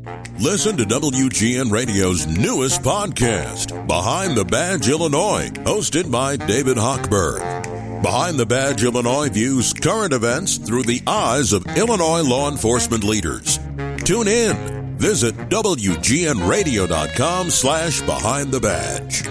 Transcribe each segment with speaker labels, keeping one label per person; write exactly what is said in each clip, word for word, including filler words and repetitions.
Speaker 1: Listen to W G N Radio's newest podcast, Behind the Badge Illinois, hosted by David Hochberg. Behind the Badge Illinois views current events through the eyes of Illinois law enforcement leaders. Tune in. Visit W G N radio dot com slash behind the badge.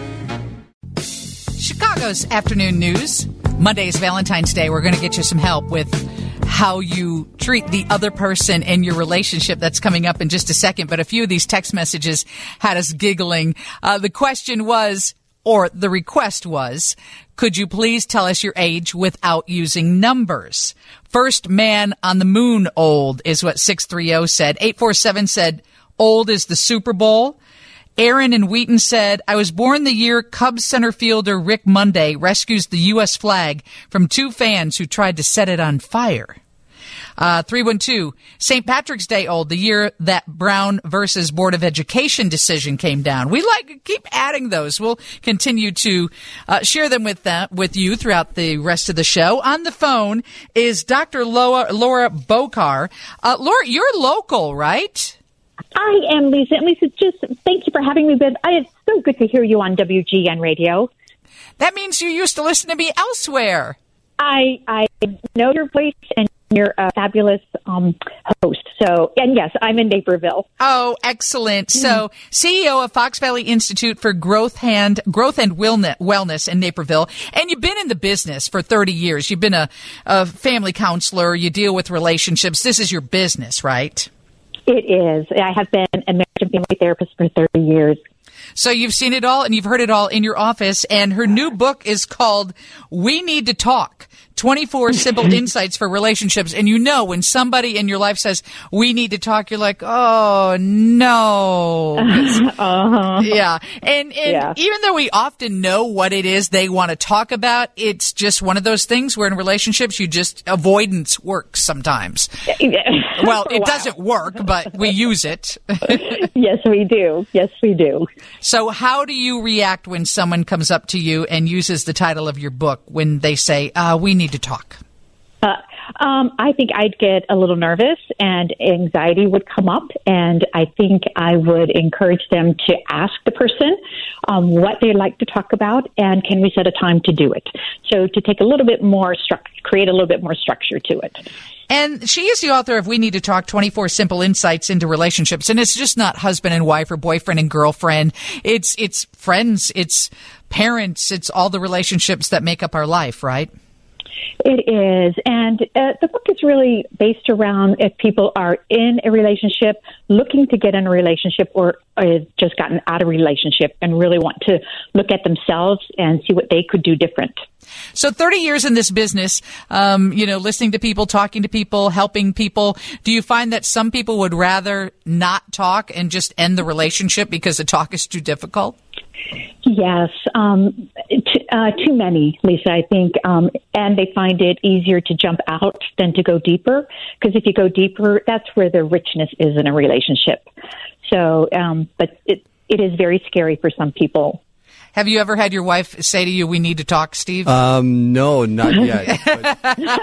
Speaker 2: Chicago's afternoon news. Monday is Valentine's Day. We're going to get you some help with how you treat the other person in your relationship. That's coming up in just a second. But a few of these text messages had us giggling. Uh, the question was, or the request was, could you please tell us your age without using numbers? First man on the moon old is what six three zero said. eight four seven said old is the Super Bowl. Aaron in Wheaton said, I was born the year Cubs center fielder Rick Monday rescues the U S flag from two fans who tried to set it on fire. Uh, three one two, Saint Patrick's Day old, the year that Brown versus Board of Education decision came down. We like keep adding those. We'll continue to uh, share them with that, with you throughout the rest of the show. On the phone is Doctor Laura, Laura Bokar. Uh, Laura, you're local, right?
Speaker 3: I am, Lisa. And Lisa, just thank you for having me. But it's so good to hear you on W G N Radio.
Speaker 2: That means you used to listen to me elsewhere. I
Speaker 3: I know your voice, and you're a fabulous um, host. So, and yes, I'm in Naperville.
Speaker 2: Oh, excellent. Mm-hmm. So, C E O of Fox Valley Institute for Growth and Growth and Wellness in Naperville. And you've been in the business for thirty years. You've been a, a family counselor. You deal with relationships. This is your business, right?
Speaker 3: It is. I have been a marriage and family therapist for thirty years.
Speaker 2: So you've seen it all and you've heard it all in your office. And her new book is called We Need to Talk, twenty-four Simple Insights for Relationships. And you know, when somebody in your life says, we need to talk, you're like, oh, no.
Speaker 3: Uh-huh.
Speaker 2: Yeah. And, and yeah. Even though we often know what it is they want to talk about, it's just one of those things where in relationships, you just avoidance works sometimes. Well, it doesn't work, but we use it.
Speaker 3: Yes, we do. Yes, we do.
Speaker 2: So how do you react when someone comes up to you and uses the title of your book when they say, uh, we need to talk?
Speaker 3: Uh, um, I think I'd get a little nervous and anxiety would come up. And I think I would encourage them to ask the person um, what they'd like to talk about and can we set a time to do it? So to take a little bit more, stru- create a little bit more structure to it.
Speaker 2: And she is the author of We Need to Talk, twenty-four Simple Insights into Relationships. And it's just not husband and wife or boyfriend and girlfriend. It's it's friends, it's parents, it's all the relationships that make up our life, right?
Speaker 3: It is. And uh, the book is really based around if people are in a relationship, looking to get in a relationship, or, or have just gotten out of a relationship and really want to look at themselves and see what they could do different.
Speaker 2: So thirty years in this business, um, you know, listening to people, talking to people, helping people. Do you find that some people would rather not talk and just end the relationship because the talk is too difficult?
Speaker 3: Yes, um, t- uh, too many, Lisa, I think. Um, and they find it easier to jump out than to go deeper. Because if you go deeper, that's where the richness is in a relationship. So, um, but it, it is very scary for some people.
Speaker 2: Have you ever had your wife say to you, we need to talk, Steve?
Speaker 4: Um, no, not yet. But,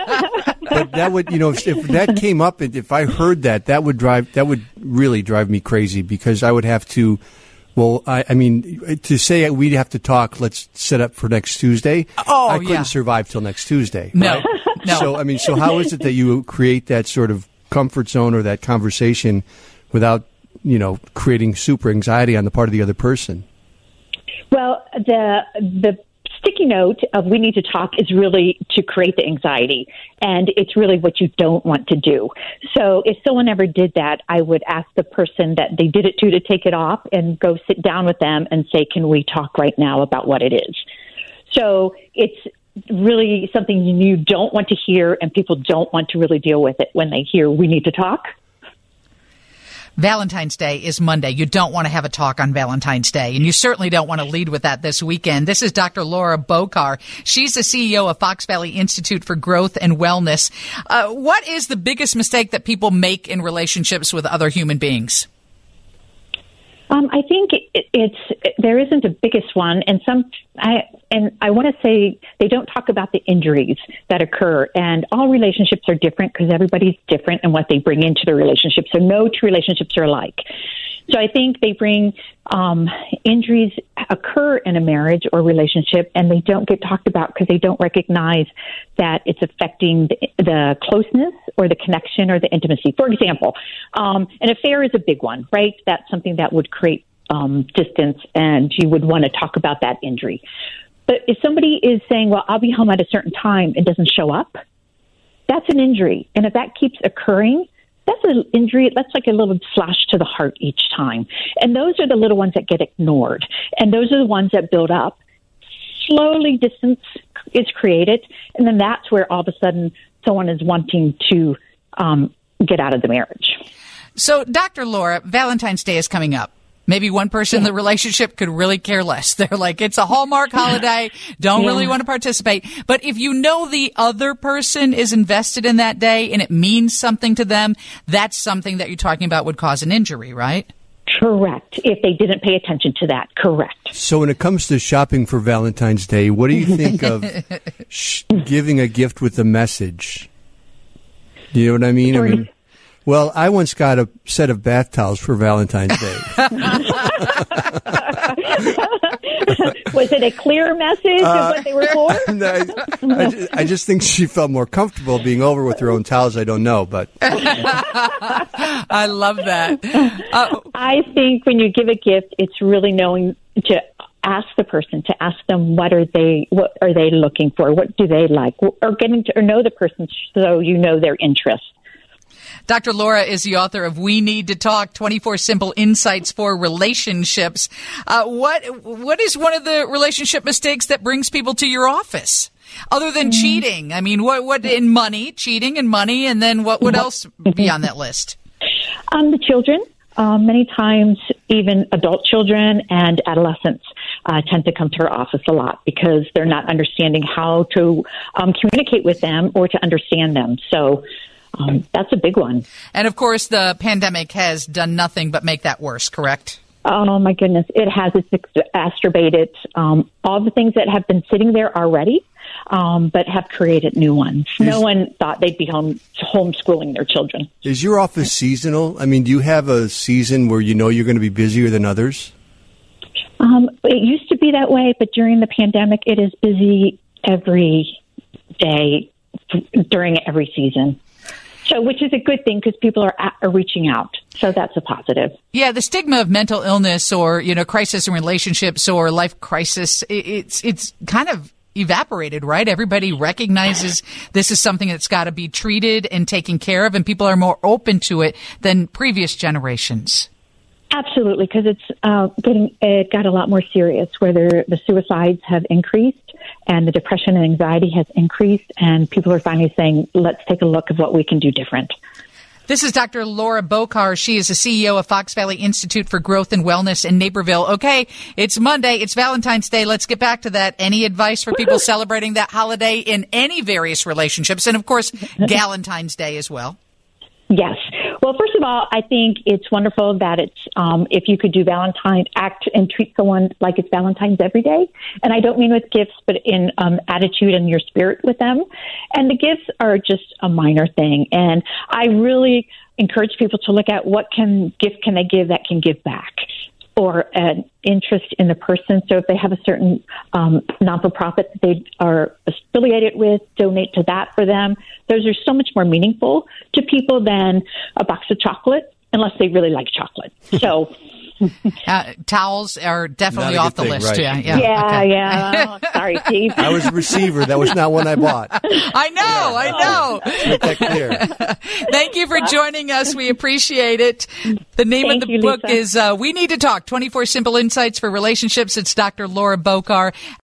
Speaker 4: but that would, you know, if, if that came up, if I heard that, that would drive, that would really drive me crazy because I would have to, well, I, I mean, to say we'd have to talk, let's set up for next Tuesday.
Speaker 2: Oh,
Speaker 4: I couldn't
Speaker 2: yeah.
Speaker 4: survive till next Tuesday.
Speaker 2: No,
Speaker 4: right?
Speaker 2: no.
Speaker 4: So, I mean, so how is it that you create that sort of comfort zone or that conversation without, you know, creating super anxiety on the part of the other person?
Speaker 3: Well, the the sticky note of we need to talk is really to create the anxiety, and it's really what you don't want to do. So if someone ever did that, I would ask the person that they did it to to take it off and go sit down with them and say, can we talk right now about what it is? So it's really something you don't want to hear, and people don't want to really deal with it when they hear we need to talk.
Speaker 2: Valentine's Day is Monday. You don't want to have a talk on Valentine's Day, and you certainly don't want to lead with that this weekend. This is Doctor Laura Bokar. She's the C E O of Fox Valley Institute for Growth and Wellness. Uh, what is the biggest mistake that people make in relationships with other human beings?
Speaker 3: Um, I think it, it's it, there isn't a biggest one, and some I and I want to say they don't talk about the injuries that occur, and all relationships are different because everybody's different in what they bring into the relationship. So no two relationships are alike. So I think they bring um, injuries occur in a marriage or relationship, and they don't get talked about because they don't recognize that it's affecting the, the closeness or the connection or the intimacy. For example, um, an affair is a big one, right? That's something that would create um, distance, and you would want to talk about that injury. But if somebody is saying, well, I'll be home at a certain time and doesn't show up, that's an injury. And if that keeps occurring, that's an injury. That's like a little slash to the heart each time. And those are the little ones that get ignored. And those are the ones that build up. Slowly distance is created. And then that's where all of a sudden someone is wanting to um, get out of the marriage.
Speaker 2: So, Doctor Laura, Valentine's Day is coming up. Maybe one person in the relationship could really care less. They're like, it's a Hallmark holiday, don't yeah. really want to participate. But if you know the other person is invested in that day and it means something to them, that's something that you're talking about would cause an injury, right?
Speaker 3: Correct. If they didn't pay attention to that, correct.
Speaker 4: So when it comes to shopping for Valentine's Day, what do you think of sh- giving a gift with a message? Do you know what I mean? I mean, well, I once got a set of bath towels for Valentine's Day.
Speaker 3: Was it a clear message uh, of what they were for?
Speaker 4: No, I, I, just, I just think she felt more comfortable being over with her own towels. I don't know, but
Speaker 2: I love that. Uh,
Speaker 3: I think when you give a gift, it's really knowing to ask the person, to ask them what are they what are they looking for, what do they like, or getting to or know the person so you know their interests.
Speaker 2: Doctor Laura is the author of We Need to Talk, twenty-four Simple Insights for Relationships. Uh, what What is one of the relationship mistakes that brings people to your office? Other than mm-hmm. cheating? I mean, what what in money, cheating and money, and then what would else be on that list?
Speaker 3: Um, the children. Um, many times, even adult children and adolescents uh, tend to come to our office a lot because they're not understanding how to um, communicate with them or to understand them. So um, that's a big one.
Speaker 2: And, of course, the pandemic has done nothing but make that worse, correct?
Speaker 3: Oh, my goodness. It has exacerbated um, all the things that have been sitting there already, um, but have created new ones. Is, no one thought they'd be home homeschooling their children.
Speaker 4: Is your office seasonal? I mean, do you have a season where you know you're going to be busier than others?
Speaker 3: Um, it used to be that way, but during the pandemic, it is busy every day during every season. So, which is a good thing because people are, at, are reaching out. So that's a positive.
Speaker 2: Yeah, the stigma of mental illness or, you know, crisis in relationships or life crisis, it's it's kind of evaporated, right? Everybody recognizes this is something that's got to be treated and taken care of, and people are more open to it than previous generations.
Speaker 3: Absolutely, because it's uh, getting it got a lot more serious. Where there, the suicides have increased, and the depression and anxiety has increased, and people are finally saying, "Let's take a look at what we can do different."
Speaker 2: This is Doctor Laura Bokar. She is the C E O of Fox Valley Institute for Growth and Wellness in Naperville. Okay, it's Monday. It's Valentine's Day. Let's get back to that. Any advice for people celebrating that holiday in any various relationships? And, of course, Galentine's Day as well.
Speaker 3: Yes. Well, first of all, I think it's wonderful that it's, um, if you could do Valentine, act and treat someone like it's Valentine's every day. And I don't mean with gifts, but in um, attitude and your spirit with them. And the gifts are just a minor thing. And I really encourage people to look at what can gift can they give that can give back, or an interest in the person. So if they have a certain um, non-for-profit that they are affiliated with, donate to that for them. Those are so much more meaningful to people than a box of chocolate, unless they really like chocolate. So
Speaker 2: uh, towels are definitely off the
Speaker 4: thing,
Speaker 2: list.
Speaker 4: Right.
Speaker 2: Yeah, yeah.
Speaker 3: Yeah,
Speaker 2: okay.
Speaker 3: yeah. Oh, sorry, Steve.
Speaker 4: I was a receiver. That was not one I bought.
Speaker 2: I know, yeah. I know.
Speaker 4: Let's make that clear.
Speaker 2: Thank you for joining us. We appreciate it. The name
Speaker 3: Thank
Speaker 2: of the
Speaker 3: you,
Speaker 2: book
Speaker 3: Lisa.
Speaker 2: is uh, We Need to Talk, twenty-four Simple Insights for Relationships. It's Doctor Laura Bokar.